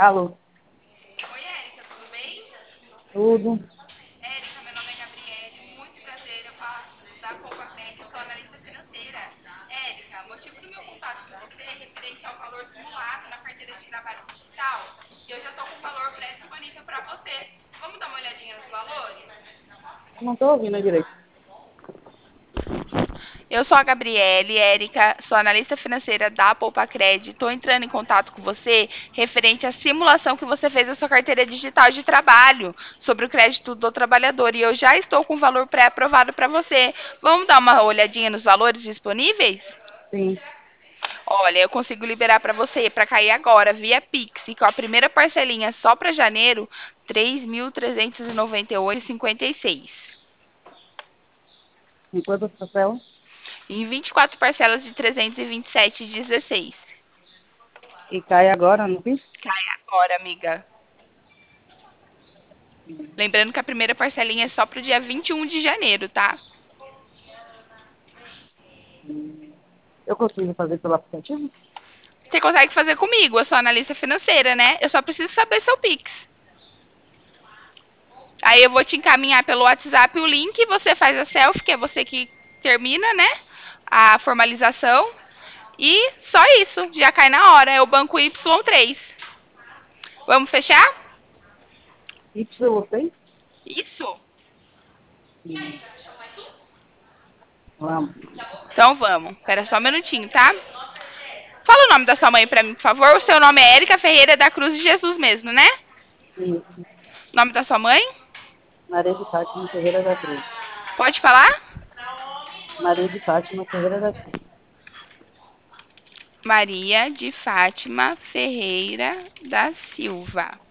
Alô, Oi, Érica, tudo bem? tudo. Érica, meu nome é Gabriele, muito prazer, eu faço da Compacred, eu sou analista financeira. Érica, motivo do meu contato com você é referente ao valor simulado na carteira de trabalho digital, e eu já estou com o valor pré-disponível para você. Vamos dar uma olhadinha nos valores? Eu não estou ouvindo direito. Eu sou a Gabriele, Érica, sou analista financeira da Poupacred. Estou entrando em contato com você referente à simulação que você fez da sua carteira digital de trabalho sobre o crédito do trabalhador. E eu já estou com o valor pré-aprovado para você. Vamos dar uma olhadinha nos valores disponíveis? Sim. Olha, eu consigo liberar para você para cair agora via Pix, e com a primeira parcelinha só para janeiro, R$ 3.398,56. Em quantas parcelas? Em 24 parcelas de 327,16. E cai agora no PIX? Cai agora, amiga. Lembrando que a primeira parcelinha é só pro dia 21 de janeiro, tá? Eu consigo fazer pelo aplicativo? Você consegue fazer comigo, eu sou analista financeira, né? Eu só preciso saber seu Pix. Aí eu vou te encaminhar pelo WhatsApp o link, você faz a selfie, que é você que termina, né? A formalização. E só isso, já cai na hora. É o banco Y3. Vamos fechar? Y6? Isso. Hum, Vamos. Então vamos. Espera só um minutinho, tá? Fala o nome da sua mãe pra mim, por favor. O seu nome é Érica Ferreira da Cruz de Jesus mesmo, né? Isso. Nome da sua mãe? Maria de Fátima Ferreira da Cruz. Pode falar? Maria de Fátima Ferreira da Cruz. Maria de Fátima Ferreira da Silva.